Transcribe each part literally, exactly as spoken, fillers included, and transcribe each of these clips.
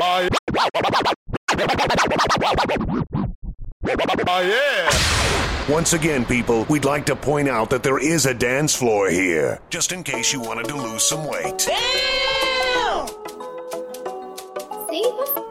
Oh, yeah. Once again, people, we'd like to point out that there is a dance floor here, just in case you wanted to lose some weight. Damn! See?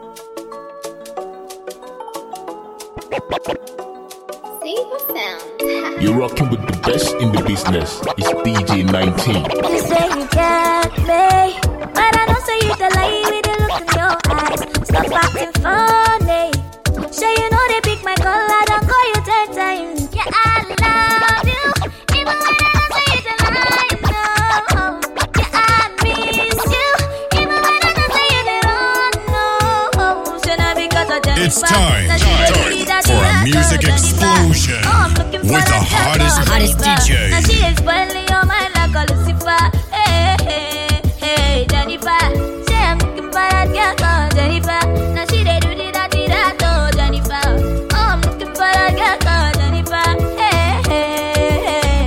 See what sound? You're rocking with the best in the business. It's D J nineteen. You say you got me, but I don't say you the lie with the look in your eyes. Stop acting funny. Say you know they pick my call, I don't call you ten times. Yeah, I love you, even when I don't say you the lie. No, yeah, I miss you, even when I don't say you the wrong. No, so now because of Jennifer, it's time, time for a music explosion with the hottest, hottest D J. Now she is spoiling your mind like a Lucifer. Hey, hey, hey, Jennifer. Say I'm looking for that girl called Jennifer. Now she they do the that, the that, oh Jennifer. Oh, I'm looking for that girl called Jennifer. Hey, hey, hey.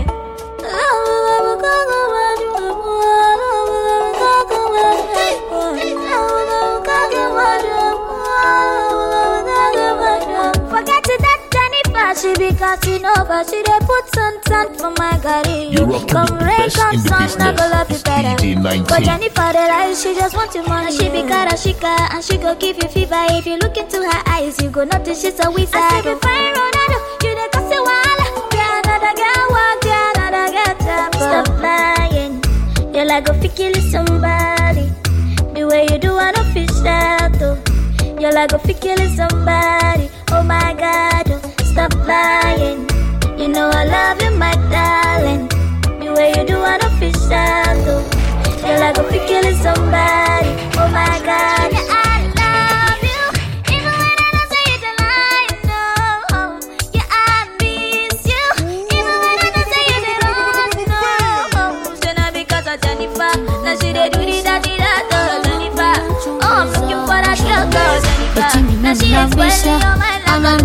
Forget that Jennifer, she be cutting over. She dey put sun sun for my garden. You're rocking Come with the rain, best come in the sun, I go love you business. It's better. D J nineteen. But Jennifer, the lie, she just want your money. She be karashika and she go give you fever. If you look into her eyes, you go notice she's a wizard. I see you fine, Ronaldo, you dey cause a wall. Yeah, another girl walk, yeah, another girl tap. Stop lying, you're like a kill somebody. The way you do, I don't feel sad though. You're like a kill somebody. Oh my God, oh, stop lying. You know I love you, my darling. The way you do, I don't feel sad though. You're like a kill somebody. Oh my God, yeah, I love you, even when I don't say it a lie. No, yeah, I miss you, even when I don't say it at all. No, so now because of Jennifer, now she dey do the that, the that, oh Jennifer. Oh, I'm looking for that girl called Jennifer. Now she is spoiling your mind like a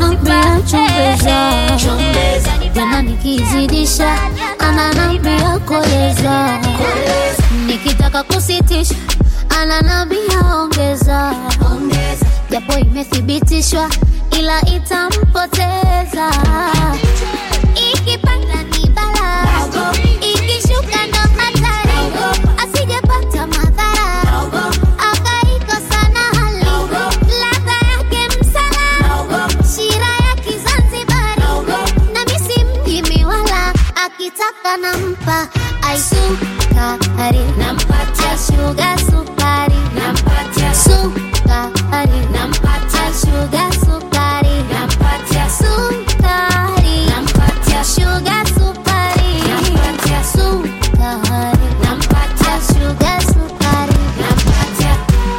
Lucifer. Jana nikizidisha ananambia koleza, nikitaka kusitisha ananambia ongeza, japo imethibitishwa ila itampoteza. Ikipanda ni bala, ikishuka ndo hatari, asijepata madhara, akaikosa na hali, ladha yake msala, shira ya Kizanzibari, na misi mjimi wala, akitaka nampa aisukari, nampatia sugar sukari, nampatia sukari, nampatia sugar sukari, nampatia sukari, nampatia sugar sukari, nampatia sukari, nampatia sugar sukari, nampatia.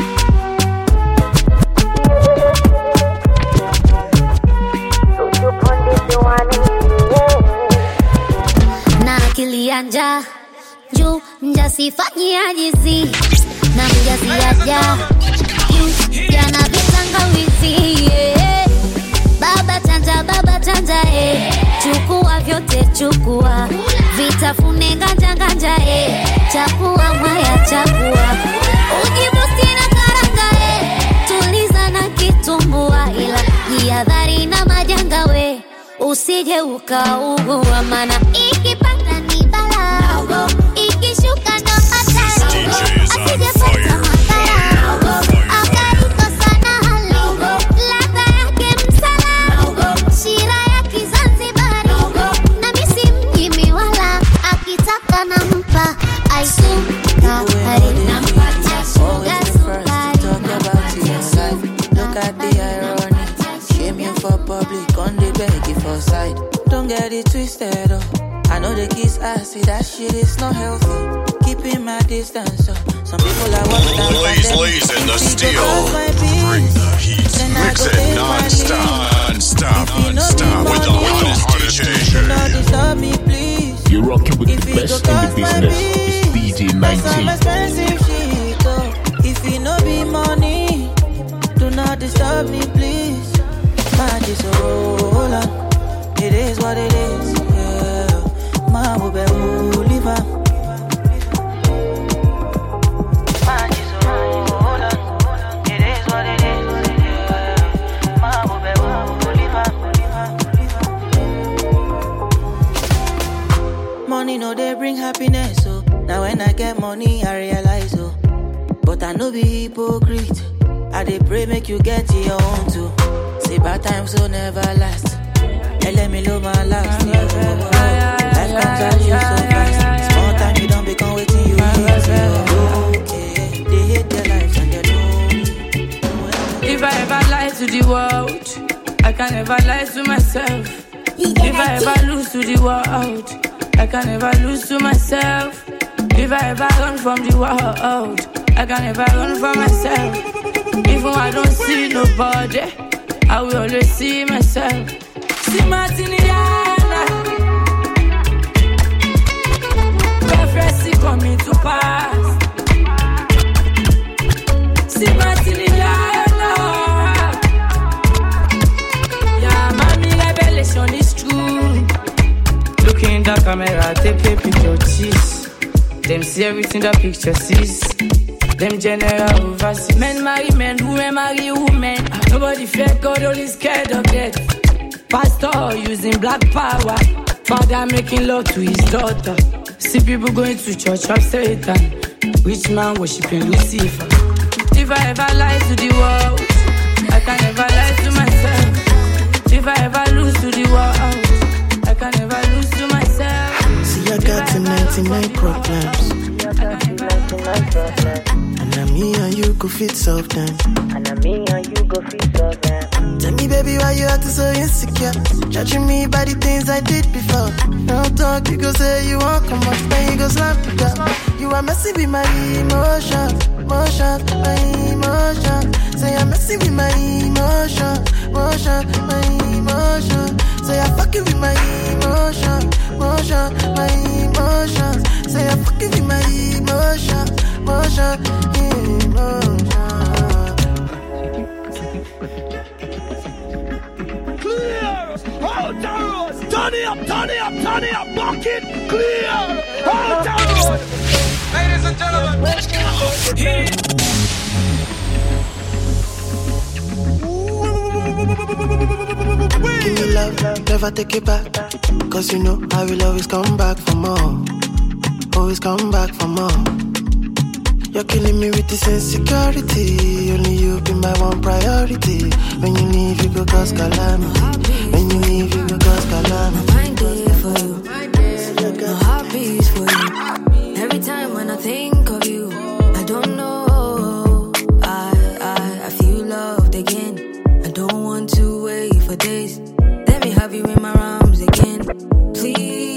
Na akili ya njaa juu mjasifanyi ajizi na mjazi aja jana vitangawizi, yeah. Baba chanja, baba chanja, eh. Chukua vyote chukua, vitafune nganja nganja, eh. Chakua mwaya chakua, ujibusti na karanga, eh. Tuliza na kitumbua, ila jihadhari na majanga we, usije ukaugua mana ikipanda ni bala, ikishuka ndo hatari, asijepata madhara, akaikosa na hali, ladha yake msala, shira ya Kizanzibari, na misi mjimi wala, akitaka nampa aisukari, nampatia sugar sukari, nampatia sukari. Look at the irony, shame you for public, on the beg you for side. Don't get it twisted, oh. I know the kiss ass, see that shit is not healthy. Keeping my distance, so some people are watching that. Blaze, blaze in the steel. Bring the heat. Mix it non-stop, non-stop, non-stop with the hottest D J. Don't disturb me, please. You're rocking with the best in the business. It's D J nineteen. Expensive shit, oh. If you no be money, do not disturb me, please. Magic, so hold on. It is what it is, yeah. Ma will be live up. Magic, so hold on. It is what it is. but I no be hypocrite. I dey pray make you get your own too. Say bad times will never last. And let me love my last. Life comes at you so fast. Small time you don't become waiting you need. Okay, they hate their lives and they don't. If I ever lie to the world, I can never lie to myself. If I ever lose to the world, I can never lose to myself. If I ever run from the world, I can never run from myself. Even when I don't see nobody, I will always see myself. See Martiniana, prophecy coming to pass. See Martiniana, yeah, mommy revelation is true. Look in the camera, take a picture, cheese. Them see everything the picture sees. Them general overseas. Men marry men, women marry women. Nobody fear God, only scared of death. Pastor using black power. Father making love to his daughter. See people going to church of Satan. Rich man worshiping Lucifer. If I ever lie to the world, I can never lie to myself. If I ever lose to the world, I can never lose to myself. See, I got to ninety-nine problems. And I me and you go fit solve them. And I me and you go fit solve them. Tell me, baby, why you acting so insecure? Judging me by the things I did before. Don't talk, you go say you won't come up, then you go slap it up. You are messing with my emotions, emotions, my emotions. Say I'm messing with my emotions, emotions, my emotions. Say I'm fucking with my emotions, emotions, my emotions. Say I'm fucking with my emotions, emotions, emotions. Clear! Hold the road! Turn it up, turn it up, turn it up! Bucket! Clear! Hold the road! Ladies and gentlemen, let's go! Give me love, never take it back. Cause you know I will always come back for more. Always come back for more. You're killing me with this insecurity. Only you be my one priority. When you leave, you go cause calamity. When you leave, you go cause calamity. My mind is for you. My heart beats for you. Every time when I think of you, I don't know. I, I, I feel loved again. I don't want to wait for days. Let me have you in my arms again. Please.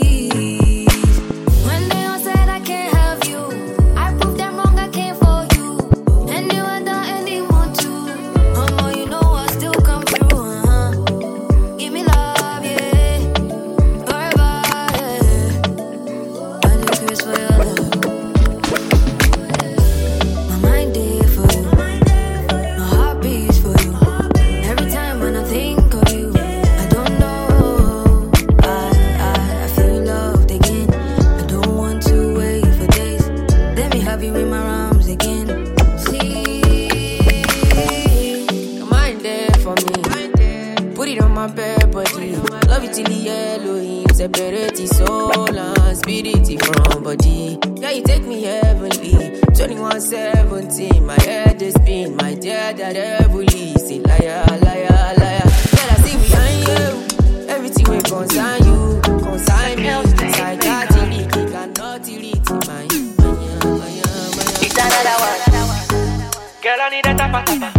Separate the soul and spirit from body. Yeah, you take me heavenly. twenty-one seventeen, my head is spin. My dear, that heavily. Say liar, liar, liar. Yeah, I see behind you. Everything will concern you, concern me. Psychiatry, cannot delete my. It's another one. Girl, I need a tapa tapa.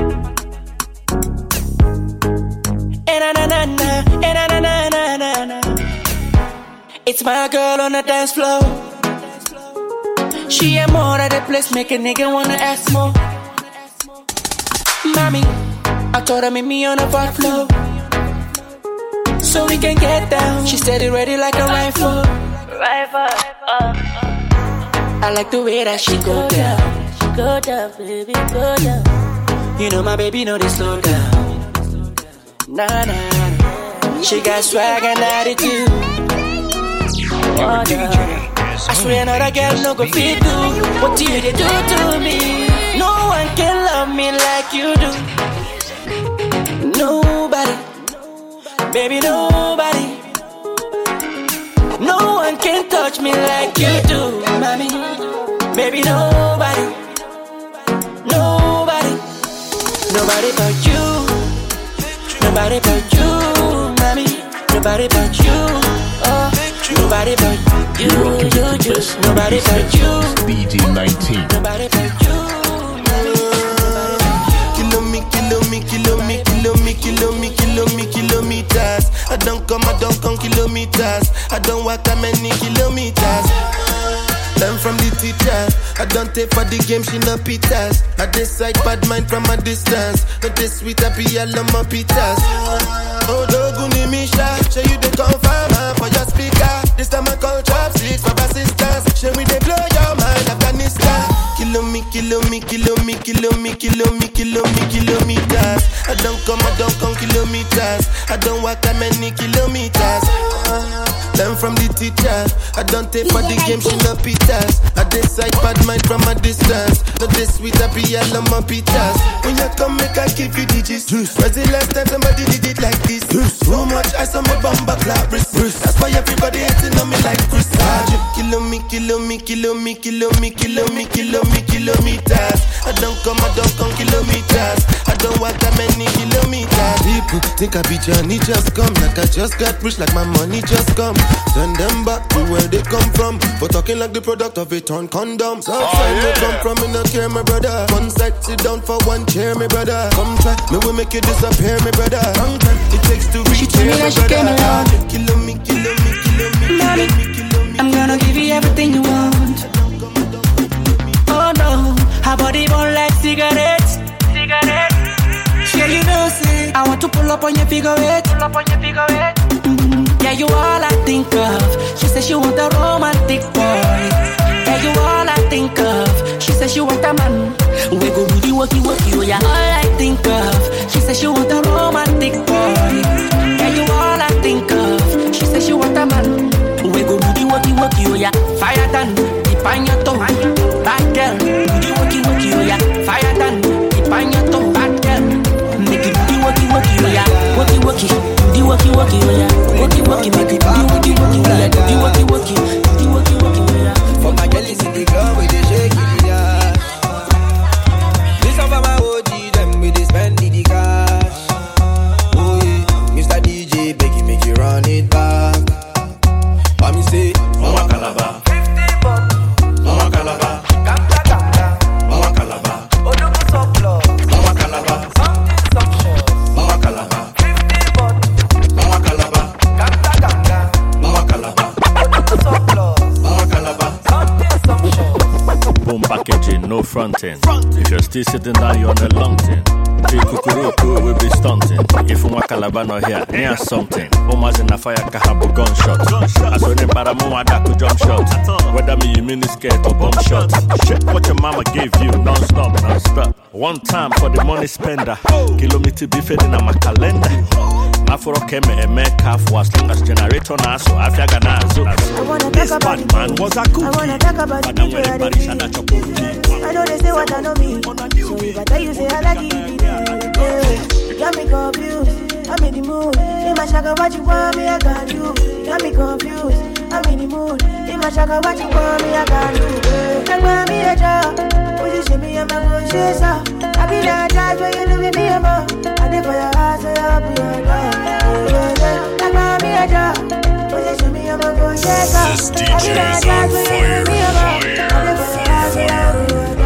Na na na na, na na na na na na. It's my girl on the dance floor. She ain't more at the place, make a nigga wanna ask more. Mommy, I told her meet me on the bar floor, so we can get down. She steady ready like a rifle. Rifle, uh. I like the way that she go down. She go down, baby, go down. You know my baby know they slow down. Nah, nah, nah. She got swag and attitude. Oh, I swear another girl no go fit do what you they do to me. No one can love me like you do. Nobody, baby, nobody. No one can touch me like you do, mommy. Baby, nobody. Nobody but you. Nobody but you, mommy. Nobody but you. Oh, nobody but you. You, you, just nobody but you. B G nineteen. Nobody but you. Kilo me, kilo me, kilo me, kilo me, kilo me, kilo me, kilometers. I don't come, I don't come kilometers. I don't walk that many kilometers. Learn from the teacher. I don't take for the game, she no pitas. I decide bad mind from a distance. Not this sweet, I be all on my pitas. Oh, Doguni Misha, show you the confirmer for your speaker. This time I call chopsticks for assistance. Show me the blow your mind, Afghanistan. Kilo me, kilo me, kilo me, kilo me, kilo me, kilo me, kilometers. I don't come, I don't come kilometers. I don't walk that many kilometers. Learn from the teacher. I don't take for the game, she no pitas. I decide bad mind from a distance. Not this sweet, I be all on my pitas. When you come, make I give you digits. When's the last time somebody did it like this? Too much ice on my bumper clap wrist. That's why everybody hating on me like Chris. Kilo me, kilo me, kilo me, kilo me, kilo me, kilo me, kilometers. I don't come, I don't come kilometers. I don't walk that many kilometers. People think I be Johnny, just come. Like I just got rich, like my money just come. Send them back to where they come from. For talking like the product of a torn condom. Southside oh, yeah. come from, me no care, my brother. One side, sit down for one chair, my brother. Come try, me will make you disappear, my brother. Long time it takes to reach here, my brother. Kilo me, kilo me, kilo me, mommy, I'm gonna give you everything you want. Oh no, her body burn like cigarettes. Cigarettes. Yeah, you know, see, I want to pull up on your figure eight. Pull up on your figure eight. Mm-hmm. Yeah, you all I think of. She says she want a romantic boy. Yeah, you all I think of. She says she want a man. We go do the walkie walkie, oh yeah. All I think of. She says she want a romantic boy. Yeah, you all I think of. She says she want a man. We go do the walkie walkie, oh yeah. Fire than deep on your toe. Bad girl, do the walkie walkie, oh yeah. Fire than deep on your toe. Bad girl. Make it do walkie walkie, oh yeah. Walkie walkie, do walkie walkie, oh yeah. Walkie walkie, make it do walkie walkie, oh yeah. Do walkie walkie, do walkie walkie, oh yeah. For my girlies in the club, we dey shake it, yeah. This one for my O G, them we dey spend the cash. Oh yeah, Mister D J, beg you make you run it back. Let me say, Mama Calabar, fifty bucks, Mama Calabar, Ganga Ganga, Mama Calabar, Odomo Soplo, Mama Calabar, something sumptuous, Mama Calabar, fifty bucks, Mama Calabar, Ganga Ganga, Mama Calabar, Odomo Soplo, Mama Calabar, something sumptuous. Boom packaging, no fronting. If you're still sitting down, you're on the long thing. Big kukuruku will be stunting. If you want Calabar not here, near something. Oma's in a fire kahabo gunshot. I saw them paramoa that could jump shot. Whether me you mini skirt or bomb shot. Shit, what your mama gave you, non-stop, non-stop. One time for the money spender. Kilometer be fading on my calendar. Afro came a make for as long as generator now, so I feel gonna zo. This bad man was a cookie. I wanna talk about the people that they feel. I know they say what I know me. So if I tell you, say I like it. You got me confused. I'm in the mood. In my shaka, what you want me, I got you. Got me confused. I'm in the mood. In my shaka, what you want me, I got you. Like want me a job. Position me, I'm a good chaser. I be that judge when you look at me, I'm a. I did for your heart, so I'll be your love. Like want me a job. Position me, I'm a good chaser. This D J is on fire, fire, fire, fire.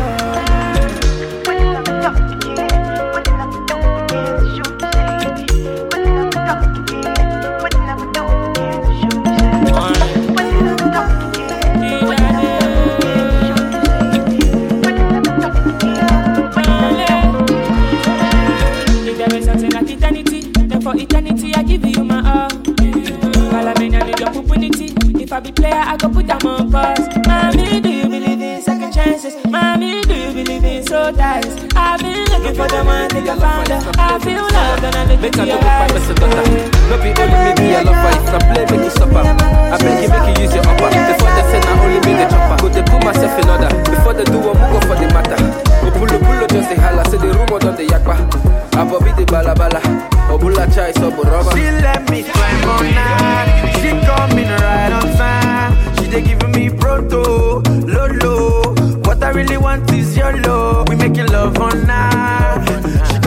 For eternity, I give you my all. Calamina need your opportunity. If I be player, I go put them on pause. Mommy, do you believe in second chances? Mommy, do you believe in soul ties? I've been looking for the one thing I found her. I feel love and I look into your eyes. No be only me be a lover. If I play, make you suffer. I beg you, make you use your upper. Before they say, I only make the chopper. Go they put myself in order. Before they do, I'm go for the matter. Go pull up, pull up, just the holla. Say the rumor on the yakba. I be the bala bala. Obula chai so rubber. She let me climb on night. She coming right on time. She they giving me proto, lolo. What I really want is your love. We making love on night. She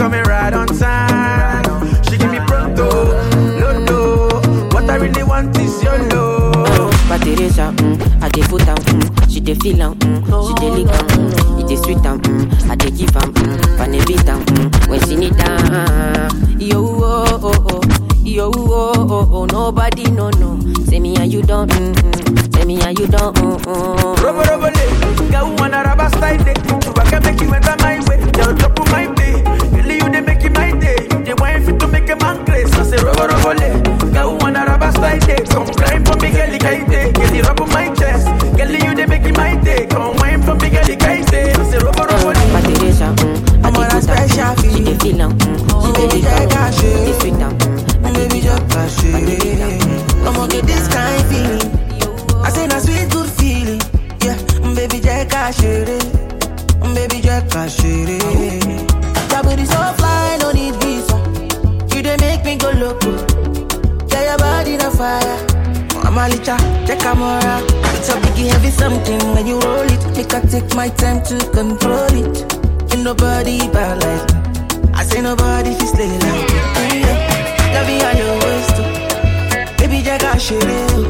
coming right on time. She give me pronto, londo. What I really want is your love. But Teresa, mm, I dey put am, mm, she dey feel am, mm, she dey lick am, mm, it dey sweet am, mm, I dey give am, mm, pan a beat am, mm, when she need am. Yo oh oh oh, yo oh oh oh, nobody no no. Say me and you don't, mm, mm, say me and you don't, mm, mm. Robo robo le, girl wanna rubber style day. So I can make you enter my way, girl drop on my way. Really you dey make it my day, you dey want fit to make a man crazy. I say robo robo le, girl wanna rubber style day. Come climb for me, girl, kite day. Get it up on my chest, girl you dey make it my day. Come wine for me, girl, kite day. I say robo robo le. But Teresa, mm, I'm on a special feel. she dey feel am, mm, Oh, baby, I got it dey you. sweet am, mm, Baby, just cash it. I'm gonna get this kind of feeling. I say na sweet good feeling. Yeah, baby, just cash it. Baby, just cash it. That booty so fly, no need visa. You dey make me go loco. Yeah, your body on fire. I'm a licha, check a mora. It's a biggie heavy something when you roll it. Make I take my time to control it. Ain't nobody bad like me. I say nobody fi slay like me. Yeah. Love you on your waist too. Baby, just got shit.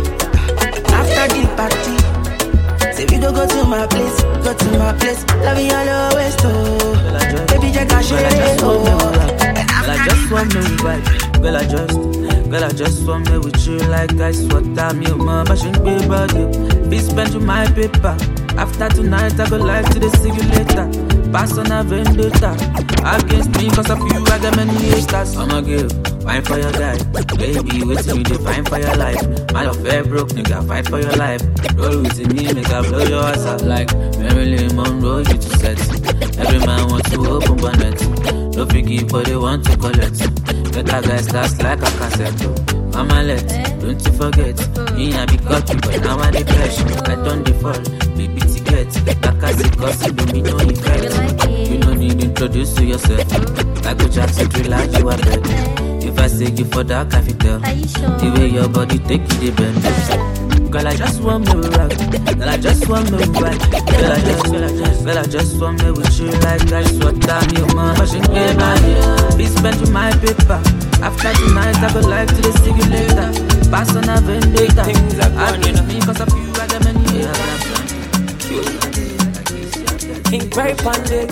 After the party, say we go go to my place, go to my place. Love you on your waist too. Baby, just got shit. Girl, I just want me vibe. Girl, I just, girl, I just want me with you like ice water. Me, mama, I shouldn't be about you. Be spend you my paper. After tonight, I go live to the see you later. Pass on a vendetta against me, cause of you, I got many haters. I'ma give, fine for your guy. Baby, wait till you define for your life. My love fair broke, nigga, fight for your life. Roll with me, make I blow your ass out. Like Marilyn Monroe, you too sexy. Every man wants to open bonnet. No figgy, but they want to collect. Better guys, that's like a cassette. Mama let, don't you forget. Me I be cocky, but now I dey fresh. I don't default, baby ticket. Like I say, cause you do me no effect. You no need to introduce to yourself. Like a Jackson, relax, you are dead. If I say you for that, I feel tell. The way your body take it, they bend. Girl, I just want me rock. Girl, I just want me right. Girl, I just, girl, I just, girl, I just want me with you like ice water. Me, man, pushing me by you. Be spend you my paper. After tonight, I go live to the see you later. Pass on a vendetta. I need me cause of you, I got many haters. King Perry Pandey,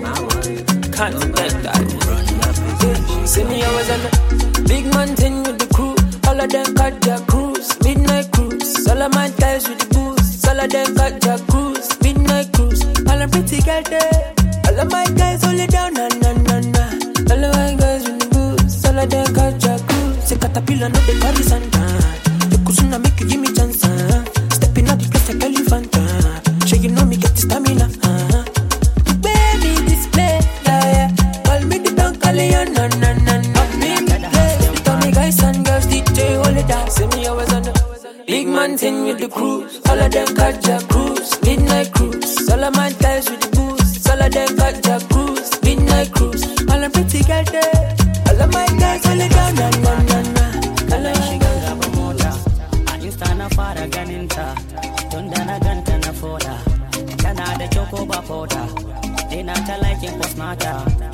Continental. See me always on the big mountain with the crew. All of them cut their cruise, midnight cruise. All of my guys with the booze. All of them cut their cruise, midnight cruise. All the pretty girls there. All of my guys hold it down, na na na na. All of my guys with the booze. All of them cut their cruise. Say caterpillar, no they carry santa. The kusuna make you give me chance. Uh. Stepping out the place like elephant. Uh. Sure you know me get the stamina. Uh. Baby display, yeah yeah. Call me the Don Corleone, na na na na. Me play. Tell me guys and girls, D J hold it down. See me always on the big mountain with the cruise. All of them catch their cruise, midnight cruise. All of my guys with the booze. All of them catch their cruise, midnight cruise. All the pretty girls there. All of my guys hold it down, na na na na. All of she gon' grab a motor. I insta na fara ganinta. Tunda na ganta na foda. Tana da choco ba powder. Dina ta like in postmata.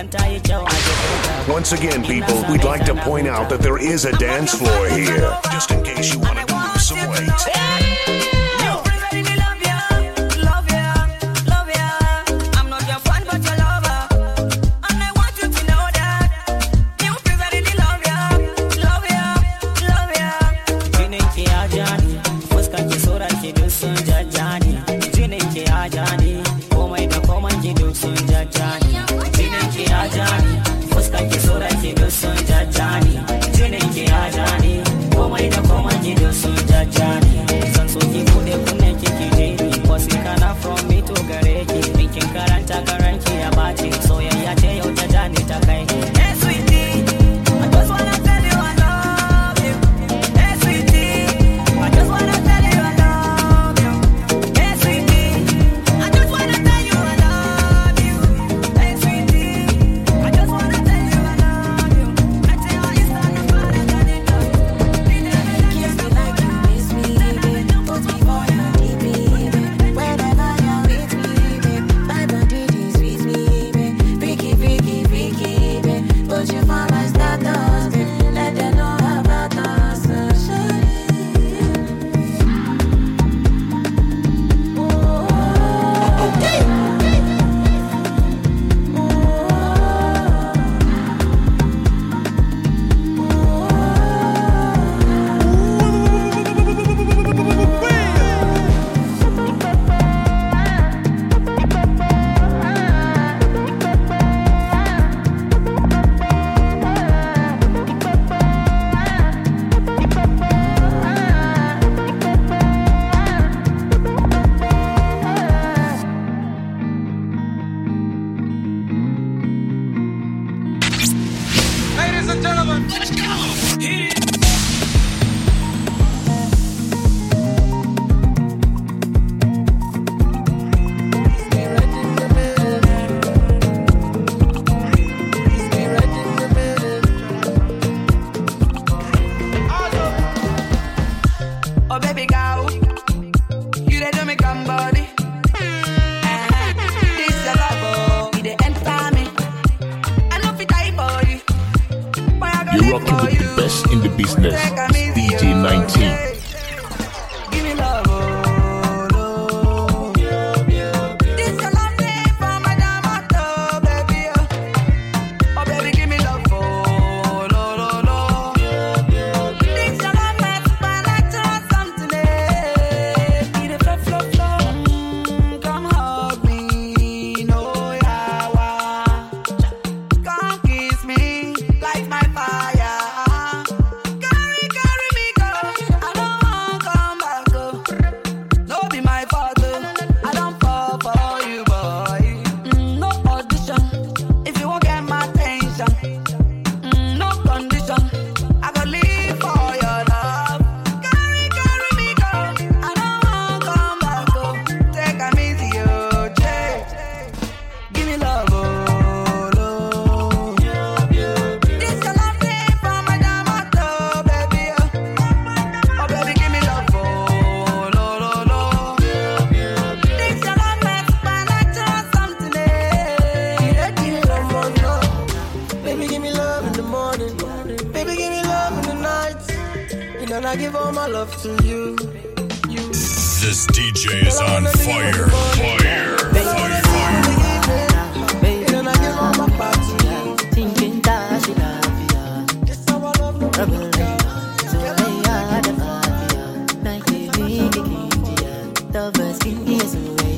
Once again, people, we'd like to point out that there is a dance floor here, just in case you wanted to lose some weight. rocking with the best in the business. It's D J nineteen. Give me love, oh, no. This your love name for my diamond, oh, baby, oh. Oh, baby, give me love, oh, no, no, no. This your love name for my natural something, eh. Give it flow, flow, flow. Mm, come hug me, no, yeah, wah. Come kiss me, light my fire. Carry, carry me, go. I don't want come back, oh. No be my fault, oh. I don't fall for you, boy. Mm, no audition. If you won't get my attention, mm, no condition. I go live for your love. Carry, carry me, go. I don't want come back, oh. Take a easy, oh, Jay. Give me love, oh, no. This your love name for my diamond, oh, baby, oh. Oh, baby, give me love, oh, no, no, no. This your love name for my natural something, eh. Yeah, give me love, oh, no. Baby, give me love in the morning. Baby, give me love in the night. And then I give all my love to you. This D J is on fire. Fire. Fire. And then I give all my part to you. Thinking that she love ya. That's how I love you. Rebel Reina, so I had a mafia. Night baby, India. The best in is away.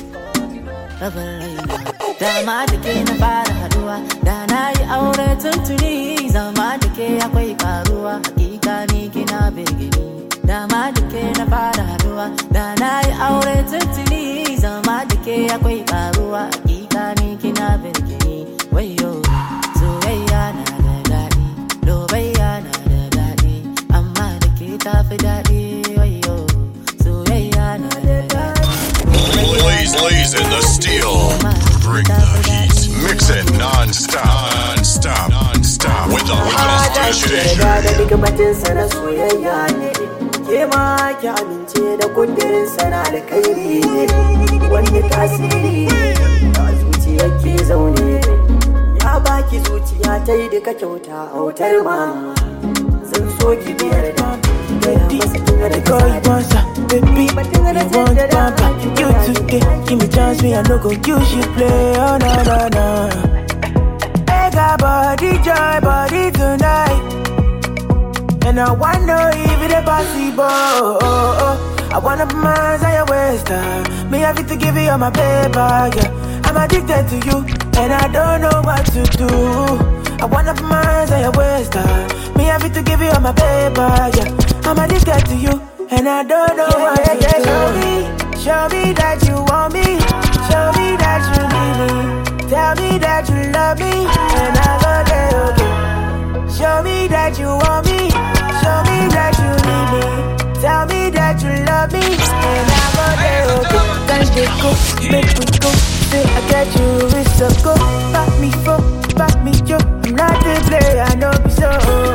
Rebel Reina. Dama da ke na fara haduwa. Da na yi aure tuntuni. Zama da ke akwai karuwa. Hakika ni kina begini. Dama da ke na fara haduwa. Da na yi aure tuntuni. Zama da ke akwai karuwa. Hakika ni kina begini. Wayo, soyayya na da daɗi. Lobayya na da daɗi. Amma da ke tafi daɗi. Wayo, soyayya na da daɗi. Blaze, blaze in the steel. Bring the heat. Mix it non-stop. Non-stop. Non-stop. With the hottest D J. da daga batinsa na soyayya ne ke ma ki amince da kundirinsa na alkhairi ne wani tasiri da zuciyar ke zaune ya baki zuciya ta yi duka kyauta autar ma zan so ki biyar da Baby, the girl you want, sir. Baby, you want bumper. You today, give me chance, me I no go use you play. Oh no no no. I got body joy, body tonight, and I wanna if it's possible. Oh, oh. I wanna put my hands on your waist, time. Me have to give you all my paper, yeah. I'm addicted to you, and I don't know what to do. I wanna put my hands on your waist, time. Me have to give you all my paper, yeah. I'm addicted to you, and I don't know Yeah, what yeah, to yeah, do. show me, show me that you want me. Show me that you need me. Tell me that you love me, and I go there, okay. Show me that you want me. Show me that you need me. Tell me that you love me, and I go there, okay. Let's go, make we go. Say I got you, it's a go. Back me for, back me yo. I'm not the player, I know me so.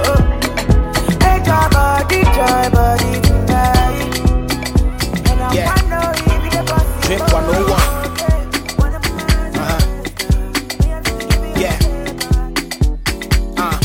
Hey, your body, your body tonight. And I Yeah. wanna know if you're the boss. Drink one oh one. Uh-huh. Yeah. Uh.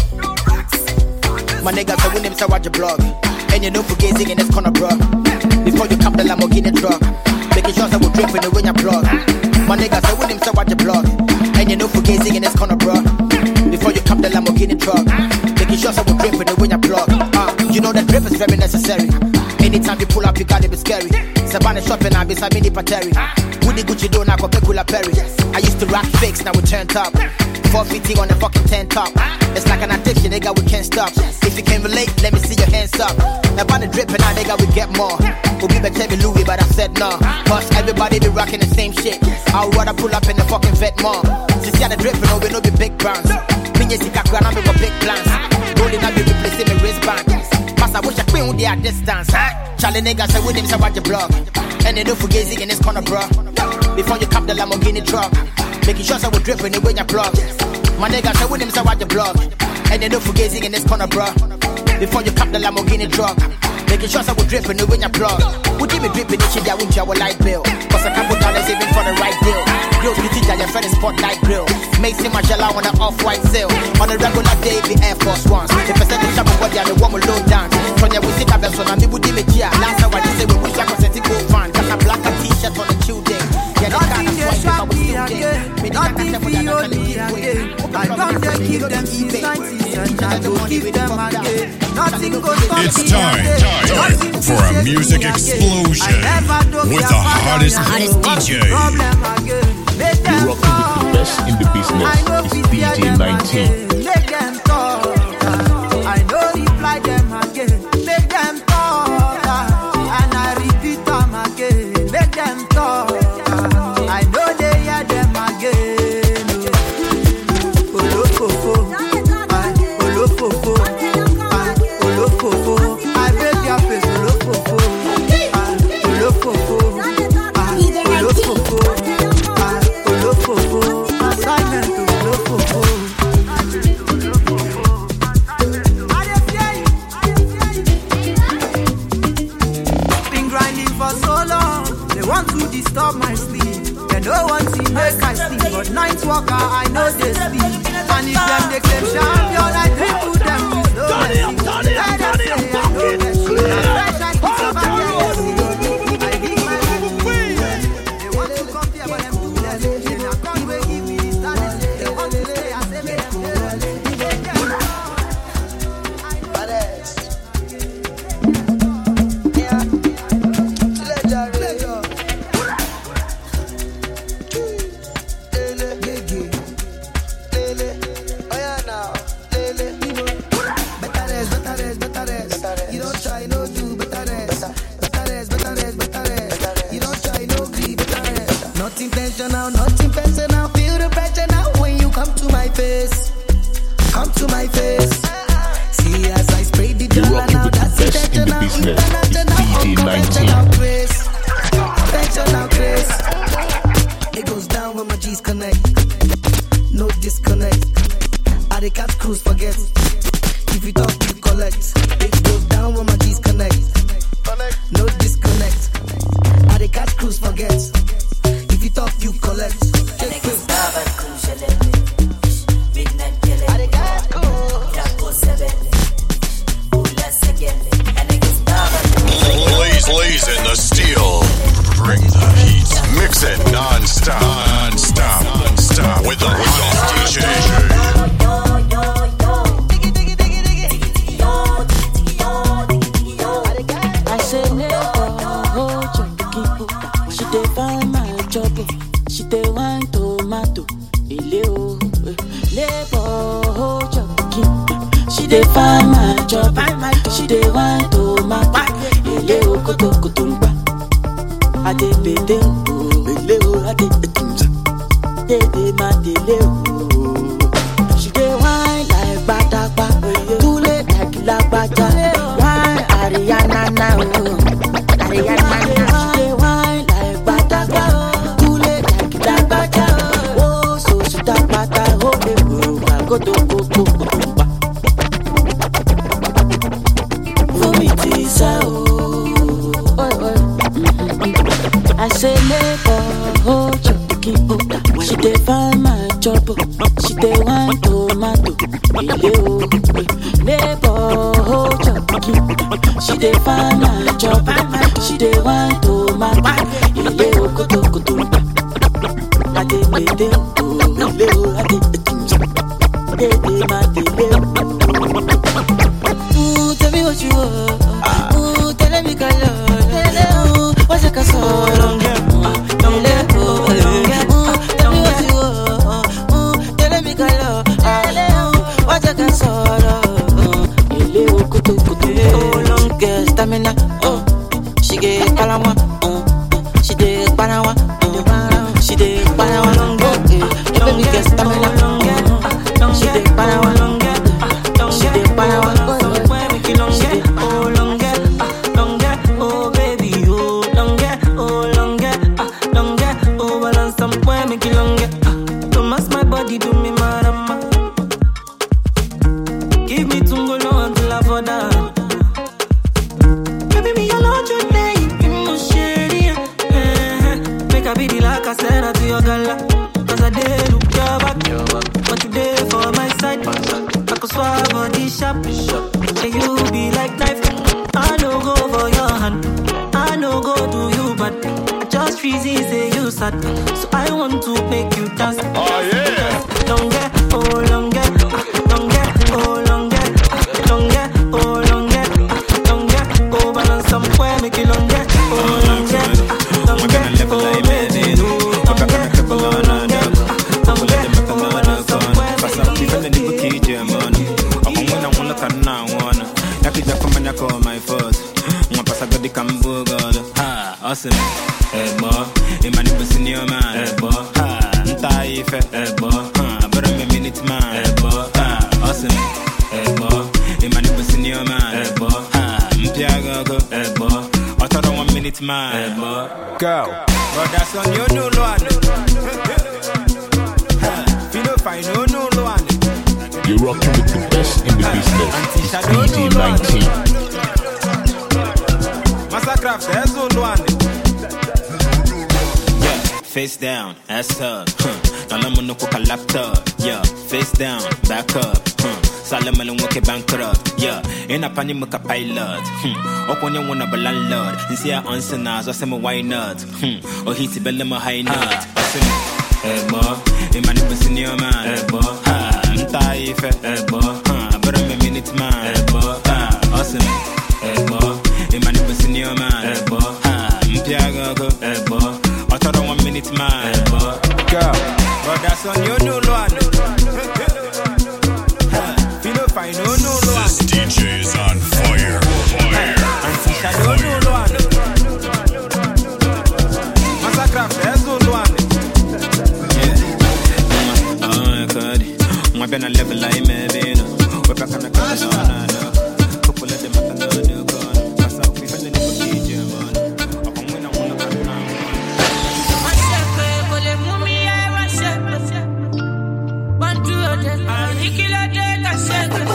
My niggas say when them say watch your blog. And you know for gazing in this corner, bro. Before you come the Lamborghini truck. Making sure that we're dripping the when you plug. My niggas say when them say watch your blog. And you know for gazing in this corner, bro. Before you come the Lamborghini truck. Making sure that we're dripping the when you plug. Uh, you know that drip is very necessary. Anytime you pull up, you gotta be scary. Savannah shopping, I be Samini Pateri. Woody Gucci don't have a Pecula Perry. I used to rock fakes, now we turned up. four fifty on the fucking ten top. It's like an addiction, nigga, we can't stop. If you can relate, let me see your hands up. Now by the dripping, now nigga, we get more. We'll be back to Louis, but I said no. Cause everybody be rocking the same shit. I'll rather pull up in the fucking vet more. Since you the dripping, no, we no be big brands. Minye sika kwa na me go big plans. Rolling up, you replacing my wristband. Pass I wish I queen with their distance, huh? Charlie niggas say with him, say watch your blog. And they don't forget in this corner, bro. Before you cap the Lamborghini truck. Making sure I will dripping the way you plug. My niggas say with him, say watch your blog. And they don't forget in this corner, bro. Before you cap the Lamborghini truck. Making sure I would drip in the when you plug. Would you be dripping it? I wouldn't your light bill. Cause I can't put down saving for the right deal. Grills with teacher, your friend is spotlight grill. Macy Margiela on an off-white sale. On a regular day, the Air Force Ones. The percentage of what they are, the one will low down. From your music, I've been so I'm able to make here. Last time I just say we wish I could set it go fan. Cause I black a t-shirt on the chill day. Yeah, the kind of swipe if I was still there. Nothing for you again. I don't just keep them since nineties and I go keep them again. Nothing goes on. It's time, time for a music explosion with the hottest, hottest D J. You're rocking with the best in the business. It's D J nineteen. Make them talk. I know reply them again. Make them talk. And I repeat them again. Make them talk. I know they hear them again. Olofofo, olofofo, olofofo. I beg your face, olofofo, olofofo, olofofo, olofofo. Assignment olofofo. Been grinding for so long. They want to disturb my sleep. They don't want to make I sleep, but night walker, I know they sleep. And if them they claim champion, I dribble them with no mercy. Let them say I know they shit. I fresh, I keep somebody else. I give my life to them. They want to compare, but them do less. They not come where give me this talent. They want to say I say make them tell. Intentional, nothing personal. Feel the pressure now when you come to my face. Come to my face. See as I spray the dollar now. That's intentional. International, unconventional grace. Conventional grace. It goes down when my G's connect. No disconnect. I the cat cruise forget. If you talk, you collect. It goes down when my G's connect. No disconnect. I the cat cruise forget. If you talk, you collect. Blaze, blazing the steel. Bring the heat. Mix it non-stop. Non-stop. Non-stop. With the hottest D J. I say never hold your she dey find my job. She dey want tomato. Ileo, never hold your she dey find my job. She dey want tomato. Ileo koto kotumba. I dey bede o, ileo I dey etunza. Dey dey ma deleo. She dey wine like badagba, too late like lagbaja. Wine Ariana na o, Ariana na. She dey wine like badagba, too late like lagbaja. Oh so she da bata, oh baby, go to go go go. For me tisa o, I say never hold your pikin. She dey find my job. She dey want tomato. Ileo, never hold your pikin. She dey find my job. She dey want tomato. Ileo, koto koto. I dey bede o, ileo I dey etunza. Dey dey ma deleo. Ooh, tell me what you want. Ooh, tell me color. Ooh, what's your castle? Stamina, oh, she get palawa, oh, she did palawa, oh, she did palawa, oh, baby get stamina, she did palawa, sad. So I want to make you dance. Oh yeah. Long get, oh long get, long get, oh long get, long get, oh long get, long get, oh balance somewhere, make it long get, oh long get, long get, oh baby, long get, oh long get, long get, oh balance somewhere, make it long get. Awesome. Hey boy, in my neighbors in your man. Hey boy, I'm tired. Hey boy, but I'm a minute man. Hey boy, awesome. Hey boy, in my neighbors in your man. Hey boy, I'm Piago. Hey boy, I thought I one minute man. Hey boy, go. But that's on your new one. You know, fine, no, no, one. You're rocking with the best in the business. It's D J nineteen. Massacraft, there's no one. Yeah, face down, ass up. Now I'm on a laptop. Yeah, face down, back up. Salaman and walk bankrupt. Yeah, in a panic a pilot. Hmm, up when you want to be landlord. And see, I answer now, so I'm a why not? Hmm, or he's a bell my high note. Hey, boy, in my neighbors in your man. Hey, boy, I'm tired. Hey, boy, but I'm a minute man. Hey, boy, awesome. Hey, boy, in my neighbors in your man. Hey, boy, I'm Piago. Hey, boy, I thought I one minute man. Hey, boy, go. But that's on your new one. I know no one. This D J is on fire. Fire. I don't know one. Massacre, there's no one. Yeah. Oh my God. My pen a level like me, baby. We're back on the corner. Couple of them I can do no gun. Pass out people in the D J man. I come when I wanna come now. My shepherd, but the mummy I was shepherd. One two of them, I kill a dead I shepherd.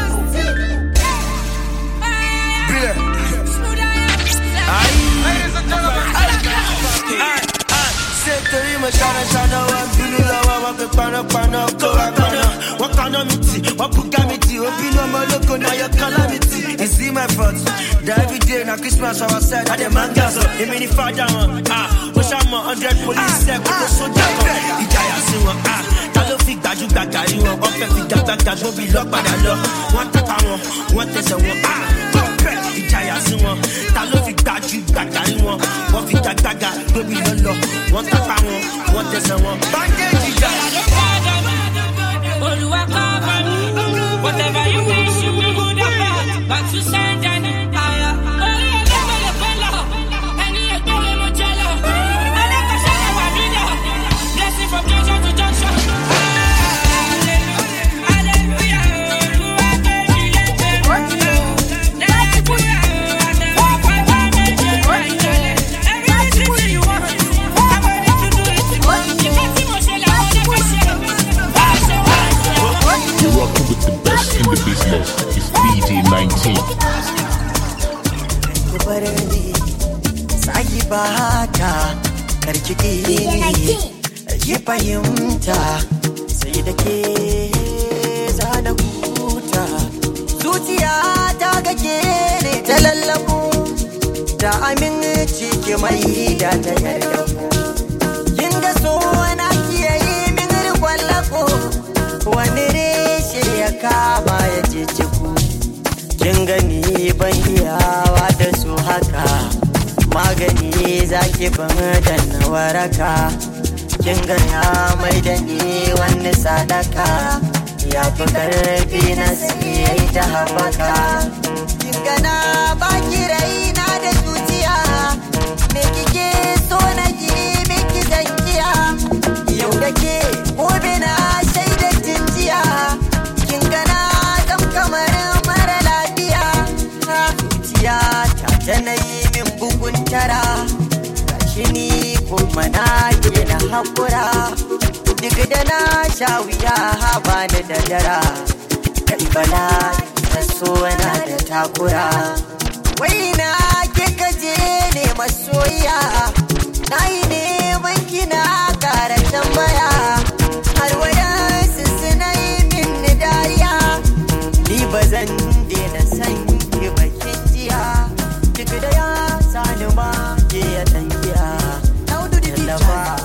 Setting my shana shana, one pillar, one pepana, pana, coracana, one calamity, one pugamity, one pillar, maloko, now your calamity. You see my thoughts, every day, now Christmas, I was said, I demand gas, a mini father, ah, was I'm a hundred police, set, with a soldier, Ijaya Siwa, ah, Talofi, Gaju, Gagari, one perfect, Gagaga, will be locked by the law, one Takamo, one Tessa, ah. Ìjayà sí wọn, ta ló fi gbájú gbàgbárí wọn, wọ́n fi gbàgbàgà lóbi lọ́lọ́, wọ́n tápá wọn, wọ́n tẹsẹ̀ wọn. Báńkẹ́ẹ̀jì jà. Olúwa cover me, whatever you wish you will good or bad, but you send any higher. Orí ẹgbẹ́ pẹ̀lẹ́ pẹ̀lọ́, ẹni ẹgbẹ́ rẹ̀ mo jẹ́ lọ. Alákàṣẹ́ kẹ̀ wà nílò, blessing from junction to junction. You're rocking with the best in the business. It's D J nineteen. Sahiba haka karki yi fahimta sai da ke zana huta zuciya ta gake ne ta lallabu da aminci ki mai da ta yarda kin ga so na kiyaye min rikon lako wani reshe ya kama ya ce ciku kin gani ban iyawa da su haka magani zaki ban da na waraka kin ga ya mai da ni wani sadaka ya fi karfi na siyai ta haɓaka kin ga na baki raina da zuciya me kike so na ji miki zankiya yau da ke gobe na shaida jinjiya kin ga na zam kamar mara lafiya zuciya ta tana yi min bugun tara gashi ni kuma na ke na haƙura duk da na sha wuya haba ni da dara kai bala na so na da takura wai na ke kaje ne masoyiya na yi neman kina ƙara tambaya har wadansu suna yi min dariya ni ba zan daina san ki bakin jiya duk da ya sani ma ke ya tangiya tallafa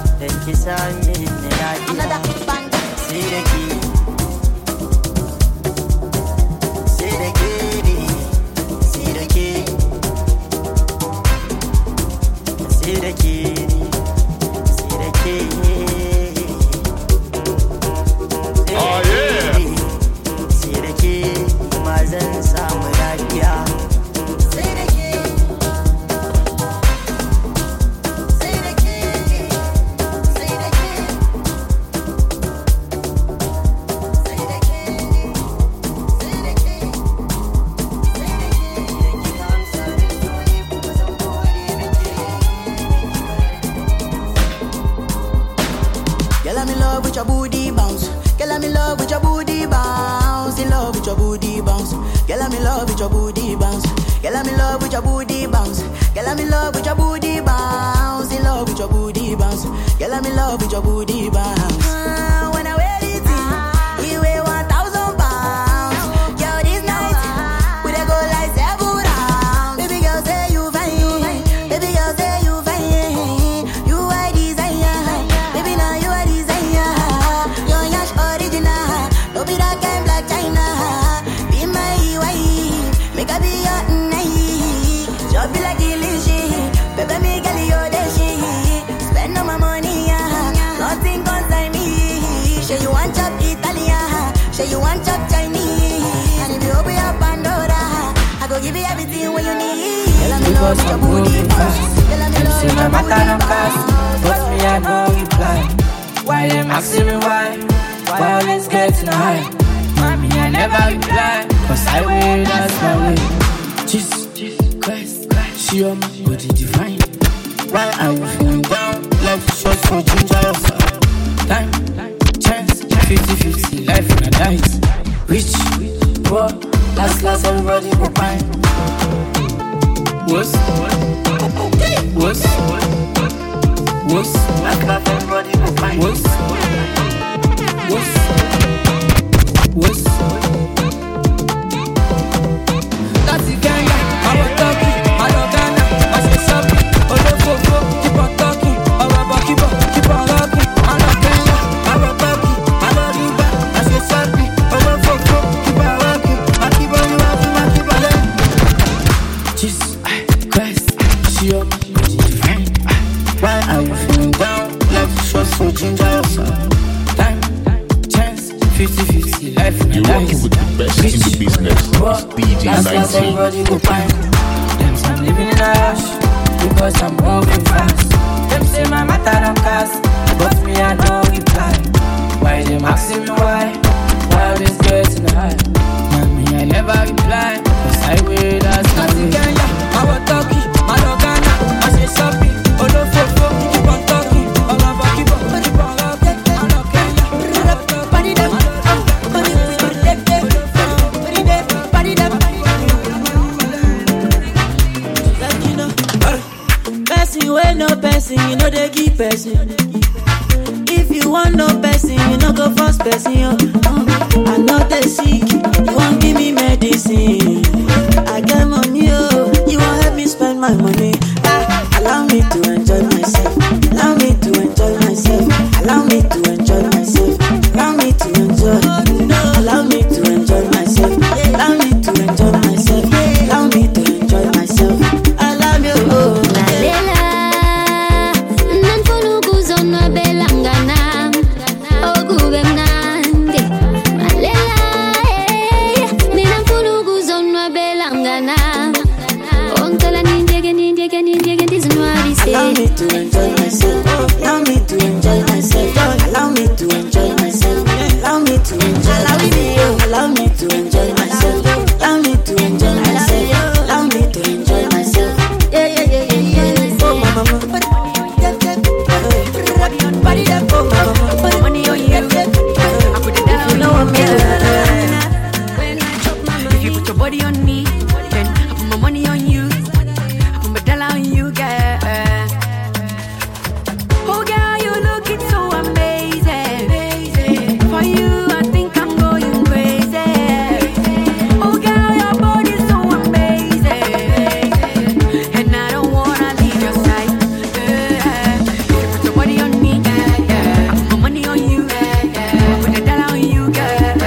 your booty bounce. Girl, I'm in love with your booty bounce. In love with your booty bounce. Girl, I'm in love with your booty bounce. Girl, I'm in love with your booty bounce. Girl, I'm in love with your booty bounce. In love with your booty bounce. Girl, I'm in love with your booty bounce. Ah, when I wear it, you weigh one thousand pounds. Girl, this night we dey go like seven rounds. Baby girl, say you fine. Baby girl, say you fine. You are desire. Baby, now you are desire. You're Yash original. Don't be that kind black China. Be my wife. Make I be your night. Just be like delicious. Baby, me girl, you're the shit. Spend all my money, yeah. Nothing concern me. Say you want chop Italian. Say you want chop Chinese. And if you open your Pandora, I go give you everything what you need. Girl, I'm in love with your booty fast. Girl, I'm in love with your booty fast. But me, I no reply. Why them asking me why? Why always getting high? Mommy, I never reply. Cause I will, that's my way. Jesus Christ, she on my body divine. Why are you feeling down? Life is short, so ginger yourself. Time, chance, fifty-fifty, life in a dice. Rich, poor, last, last, everybody go fine. What's, what's, what's, last, last, everybody go fine. What's, what's, what's, that's the gang, I'm a talkie, I'm a Ghana, I say something, oh no, go, go, keep on talking, I'm a keep on, keep on rocking, I'm a Ghana, I'm a talkie, I'm a river, I say something, oh no, go, go, keep on rocking, I keep on rocking, I keep on rocking. Jesus Christ, she on my body divine. Why are you feeling down? Life is short, so ginger yourself. Time, chance, fifty-fifty, life in a You're rocking with the best in the business. D J nineteen. Them say I'm living in a rush because I'm moving fast. Them say my matter don't cast, but me I don't reply. Why them asking me why? Why always getting high? Mommy, I never reply cause I will, that's my way. I was talking, I don't Ghana, I say something, oh no, fofo, keep on talking, all of our keep on, keep on rocking, I don't care. Body them, body them, body them, body them. Person wey no person, you know they give person. If you want no person, you know go first person. Yo. I know they sick, you won't give me medicine. I get money, oh, you won't help me spend my money. Ah, allow me to enjoy myself. Allow me to enjoy myself. Allow me to enjoy myself. Allow me to enjoy. Allow me to enjoy myself. Allow me to enjoy myself. Allow me to enjoy myself. I love you, oh. Lalela, nanfuna ukuzonwa belangana, okube mnandi. Lalela, eh, mina nfuna ukuzonwa belangana. Ongicela nindiyeke, nindiyeke, nindiyeke ndizinwabise. Allow me to enjoy myself. Allow me to enjoy myself. Allow me to enjoy myself. Allow me to enjoy myself. Allow me to enjoy myself. Allow me to enjoy myself. Allow me to enjoy myself. Yeah, yeah, yeah, yeah, yeah. Oh, mama, mama. Body that, oh, mama. Money on you. I put it down. You know I'm If you put your body on me, then I put my money on you. I put my dollar on you, girl. Oh, girl, you looking so amazing. For you, I think I'm going crazy. Oh, girl, your body's so amazing, and I don't wanna leave your side. Yeah. If you put your body on me, yeah, yeah. I put my money on you, yeah, yeah. I put the dollar on you, girl.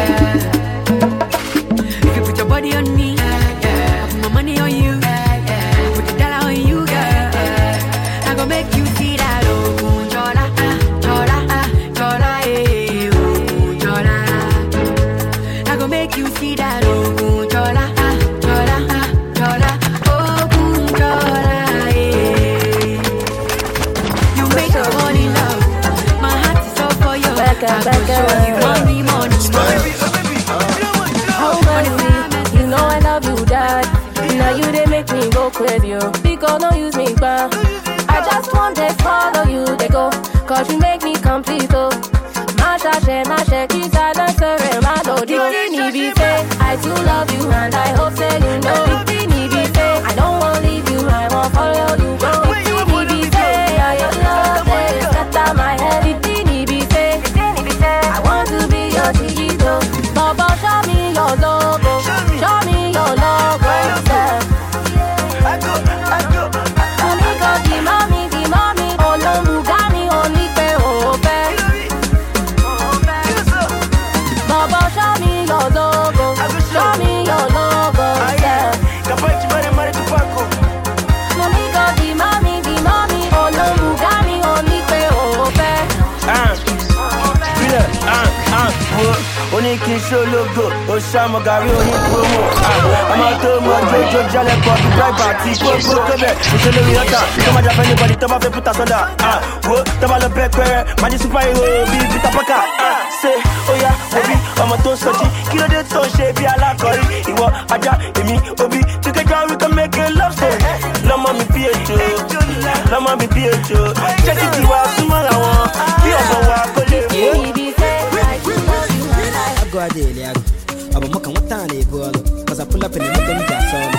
If you put your body on me, yeah, yeah. I put my money on you, yeah, yeah. I put the dollar on you, girl. I gon' make you see that, oh, chola, ah, chola, ah, chola, eh, oh, chola. I gon' make you see that, oh, chola, ah, chola, ah, chola, oh, chola, eh. You make a money love, my heart is all for you. I go show you money, money, money. Oh, baby, you know I love you, dad. Now you they make me go crazy, oh. Because don't use me, but I just want to follow you, they go. Cause you make me complete, oh. Matter share, my share, keep silence around my door. Didn't be fair? I do love you and I hope that you know. Didn't be fair? I don't want to leave you, I won't follow you. Go. Didn't be fair? Your love is cut out my head. Didn't be fair? I want to be your chiquito. Baba, show me your logo. Show me your logo. Yeah. I go, I go. Mommy, go, the mommy, the mommy. Oh, no, Bugami, only pay, oh, pay. Baba, show me your logo. Show me your logo. Yeah. Mommy, go, the mommy, the mommy. Oh, no, Bugami, only pay, oh, pay. Only kiss your logo, or some Gary on his promo. I'm out of my Jojo Jale Pop, drive back, see, go, go, go, back. It's a little yacht, come on, anybody, come up and put us on that. Ah, what, the Vala Becker, Magic Superhero, be Pitapaka. Say, oh yeah, Obi, I'm a toast, kill the toe shape, I like Cory. You want Aja, Emi, Obi, together we can make a love story. Lama me P H O, Lama me P H O. Check it, you are Sumala, you are Bawa, go a daily. I'm a mock what time they go. Cause I pull up in the middle of the song.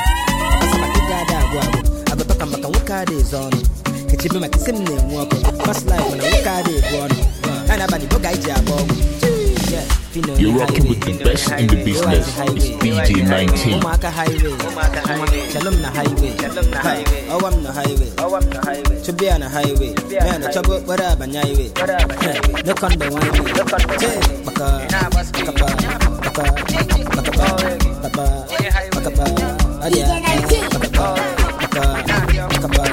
I got to come back and walk out this on. Catch me like a similar walk. First life when I walk out this one. And I'm the guy job. You're rocking with the best in the business. It's D J nineteen. Omaka Highway. Shalom na highway. Oh, I'm the highway. To be on a highway. Man, a trouble, what up, and highway. No condo one way. Baka, baka, baka, baka, baka, baka, Adia, baka, baka, baka,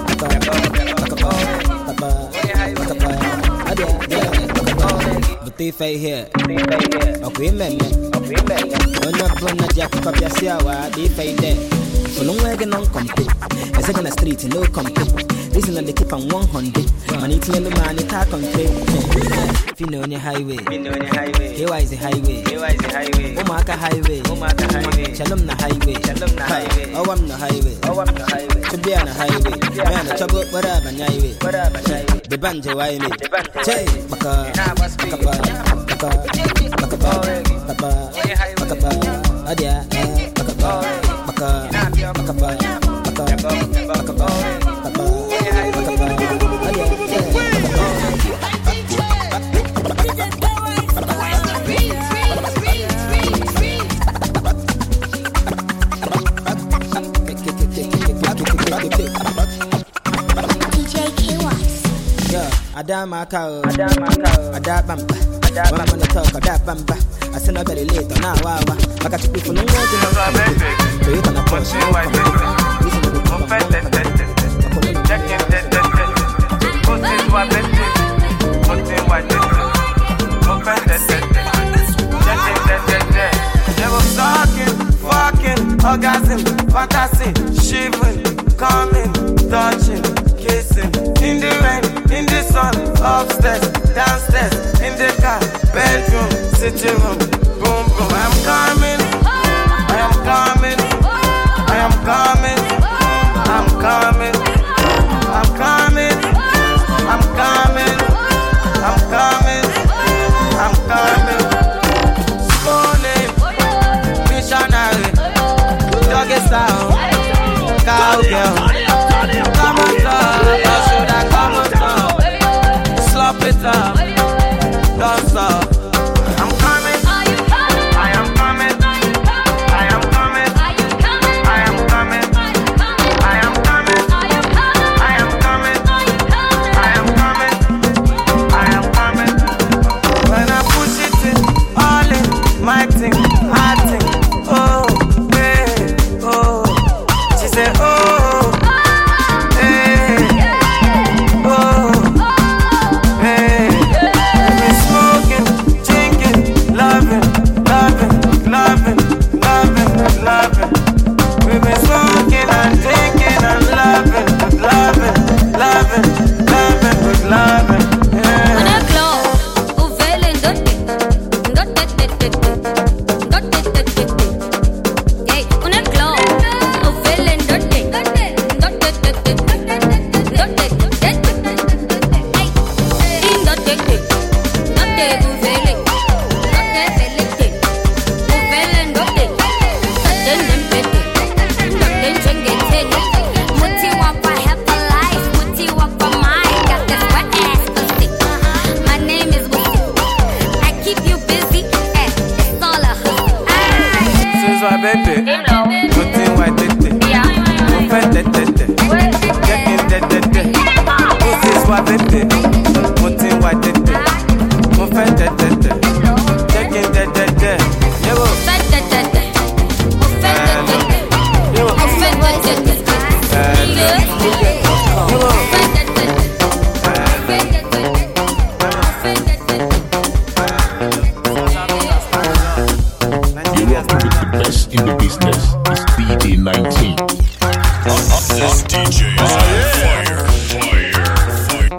They fay here. Okay, men. On your brother, Jack, copy a siawa, they fay there. For long wagon on compete. A second a street, no compete. Listen, and they keep on one hundred. Man, it's yellow man, it's a country. If you know on your highway, here is the highway. Omaka highway. Shalom na highway. Oh, I'm the highway. To be on a highway. Man, a trouble, what up, and highway. The banjo, I mean. Say, Baka, Baka, Baka, Baka, Baka, Baka, Adia, Baka, Baka, Baka, Baka, Baka, Adama cow, Adabamba, I'm gonna talk Adabamba. I send a very late on our hour. I got to be for no more than so you can approach me. Listen to the check in that. Put in what they did. Put in what they did. Open that. Check in that. They were talking, fucking, orgasm, fantasy, shivering, coming, touching, kissing, in the rain. In the sun, upstairs, downstairs, in the car, bedroom, sitting room, boom, boom. I am coming, I am coming, I am coming, I'm coming, I'm coming, I'm coming, I'm coming, I'm coming. Morning, missionary, doggy style, cowgirl, come on, talk, should I come on? Slop it up, don't stop. I'm coming, I'm you busy? Eh, it's all a hustle. Since my baby, nothing white tete. Mo fẹ́ tẹ̀tẹ̀tẹ̀, jẹ́ kí n tẹ̀tẹ̀tẹ̀. This is my baby, nothing white tete. Mo fẹ́ tẹ̀tẹ̀tẹ̀, jẹ́ kí n tẹ̀tẹ̀tẹ̀. Yẹ́wò. Fẹ́ tẹ̀tẹ̀tẹ̀, mo fẹ́ tẹ̀tẹ̀tẹ̀, mo fẹ́ tẹ̀tẹ̀tẹ̀. Yẹ́wò. Best in the business is D J nineteen. This D J is on fire, fire, fire.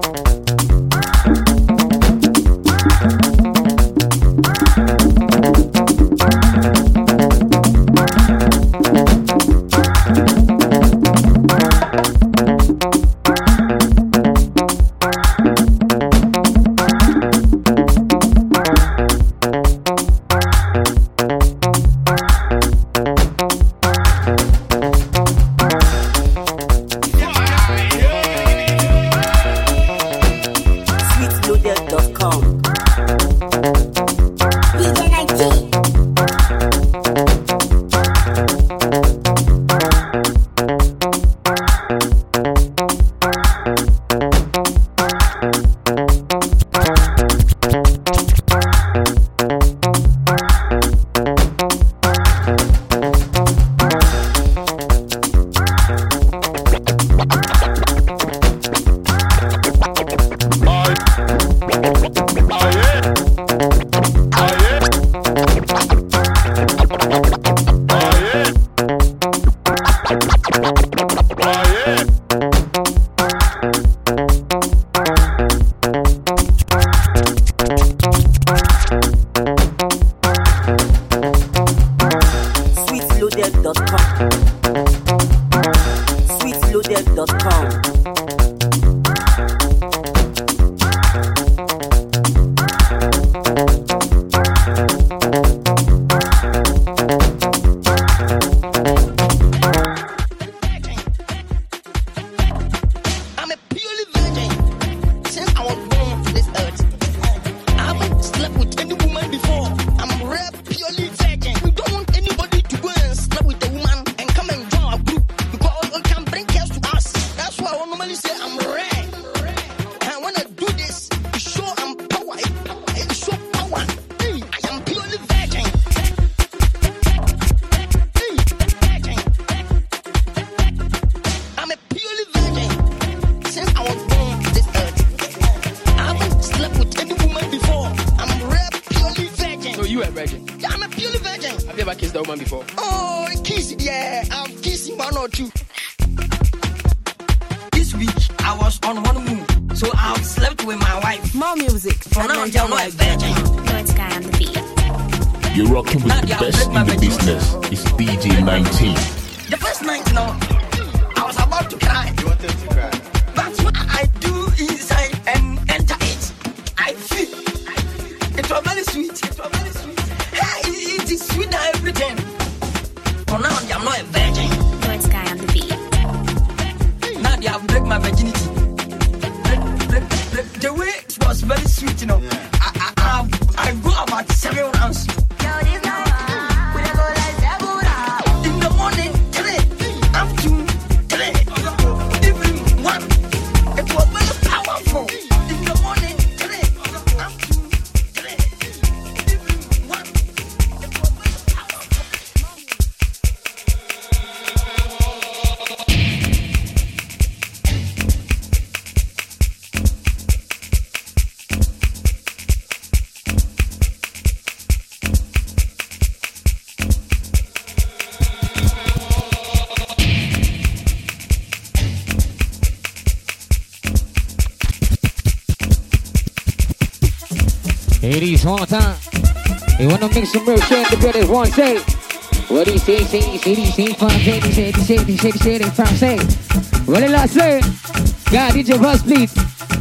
Ladies, one time. They wanna make some real shit in the building. One say, what he say, say, he say, he say, from say, he say, he say, he say, he say, they from say. What did I say? God, D J Buzz, please.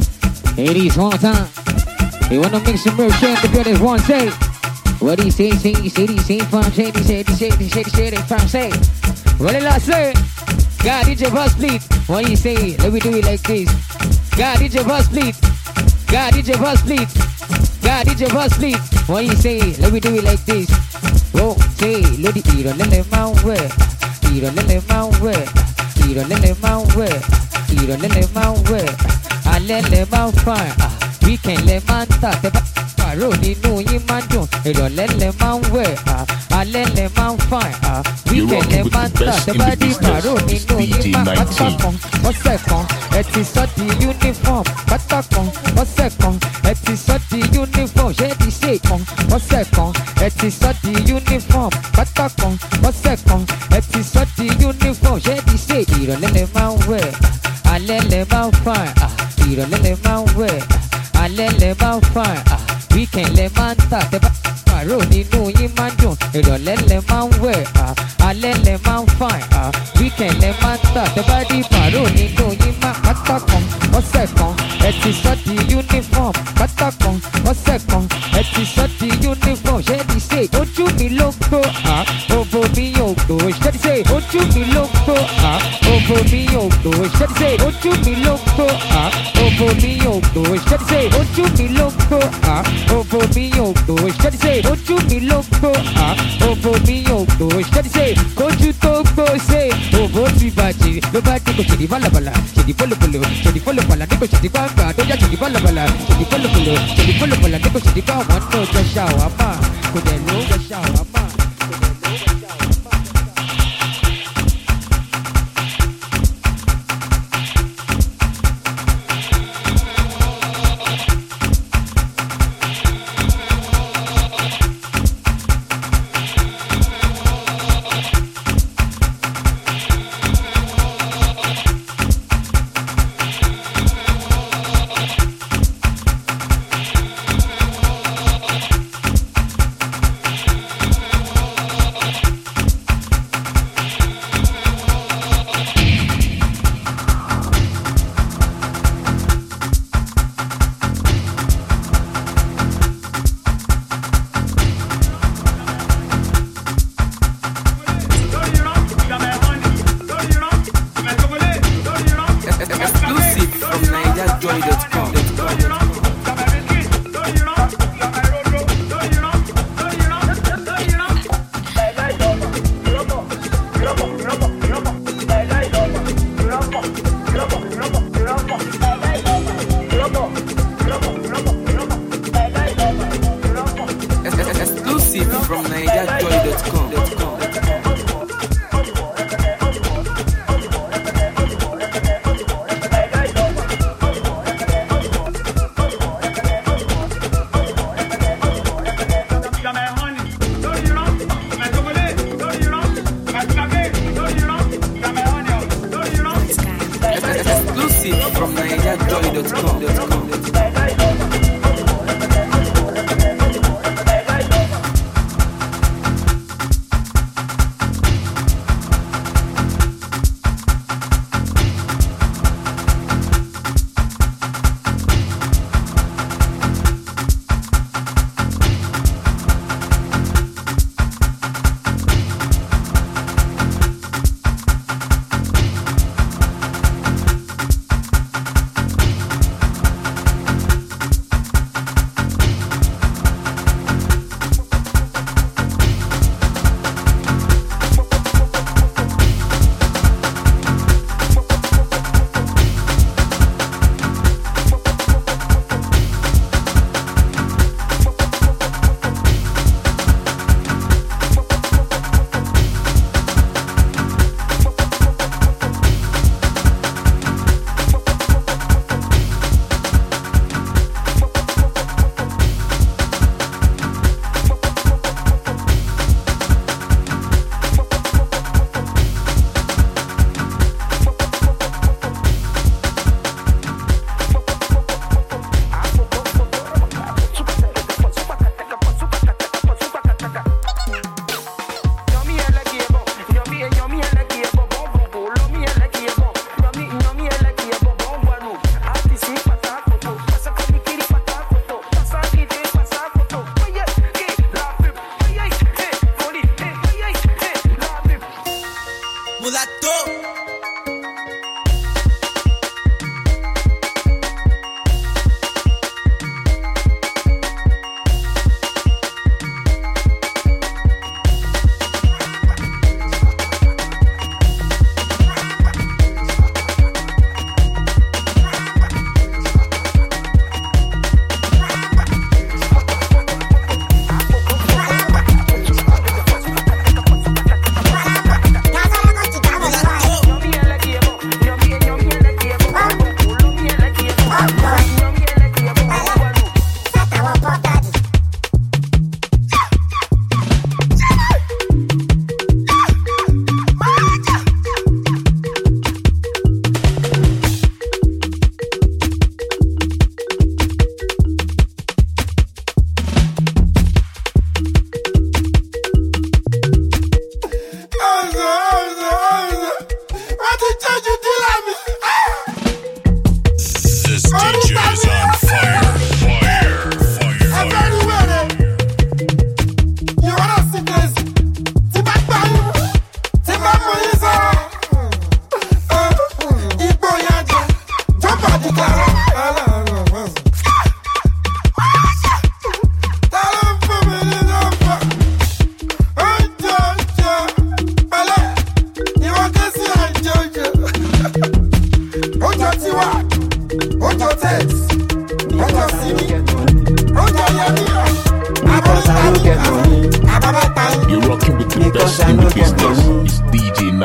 Ladies, one time. They wanna make some real shit in the building. One say, what he say, say, he say, he say, from say, he say, he say, he say, he say, they from say. What did I say? God, D J Buzz, please. What he say? Let me do it like this. God, D J Buzz, please. God, D J Buzz, please. God, D J Boss sleep. When you say it, let me do it like this. Whoa, say, Lodi, Iro, Lele, Mount Where. Iro, Lele, Mount Where. Iro, Lele, Mount Where. Iro, Lele, Mount Where. Alele, Mount Fire. Weekend, Le Manta, the Paro, Ninu, Yimandun. Iro, Lele, Mount Where. Alele, Mount Fire. Weekend, Le Manta, the body Paro, Ninu, Yimandun. One second, it is not the uniform. Patakon, one second, it is not the uniform. J'ai dit c'est con, one second, it is not the uniform. Patakon, one second, it is not the uniform. J'ai dit c'est, il relève les mains ouais, allez les mains fin, il relève les mains ouais, allez les mains fin, weekend les mains ta, t'es pas paro ni nous y mandons, il relève les mains ouais, allez les mains fin, weekend les mains ta, t'es pas dit paro ni nous y mandons. Patakon, one second, it is not the uniform. Patakon, one second, it is not the uniform. J'ai dit c'est, ojú mi ló gbó, òbò mi ò gbó. J'ai dit c'est, ojú mi ló gbó, òbò mi ò gbó. J'ai dit c'est, ojú mi ló gbó, òbò mi ò gbó. J'ai dit c'est, ojú mi ló gbó, òbò mi ò gbó. J'ai dit c'est, ojú mi ló gbó, òbò mi ò gbó. J'ai dit c'est, kójú tó gbó ṣe, òbò ti bàjẹ́. Ló bá dé kò ṣe di bálabàlà, ṣe di bọ́lọ̀bọ́lọ̀, ṣe di bọ́lọ̀bọ́lọ̀, ní kò ṣe di gbàgbà, tó yá ṣe di bálabàlà, ṣe di bọ́lọ̀bọ́lọ̀, ṣe di bọ́lọ̀bọ́lọ̀, ní kò ṣe di gbàgbà, wọn náà jẹ ṣàwámà, kò dẹ̀ ló jẹ ṣàwámà.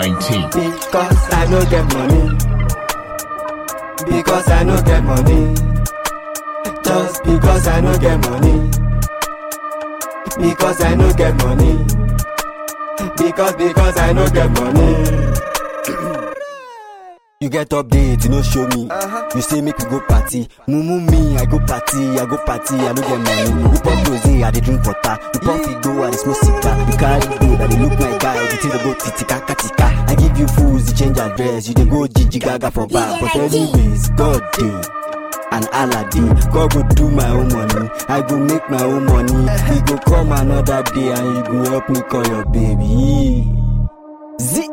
nineteen. Because I no get money. Because I no get money. Just because I no get money. Because I no get money. Because, because I no get money. You get update, you no show me. Uh-huh. You say make you go party. Mumu me, I go party, I go party, I no get money. You pop rose, I dey drink water. You pop figo, I dey smoke cigar. You carry gold, I dey look my guy. The things go titika katika. I give you fools, you change address. You dey go Gigi Gaga for bar. But anyways, God day and Aladdin. God go do my own money. I go make my own money. He go come another day and he go help me call your baby. Z.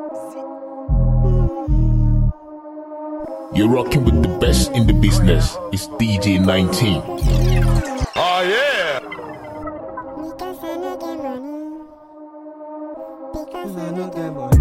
You're rocking with the best in the business. It's D J nineteen. Oh yeah. Because I no get money.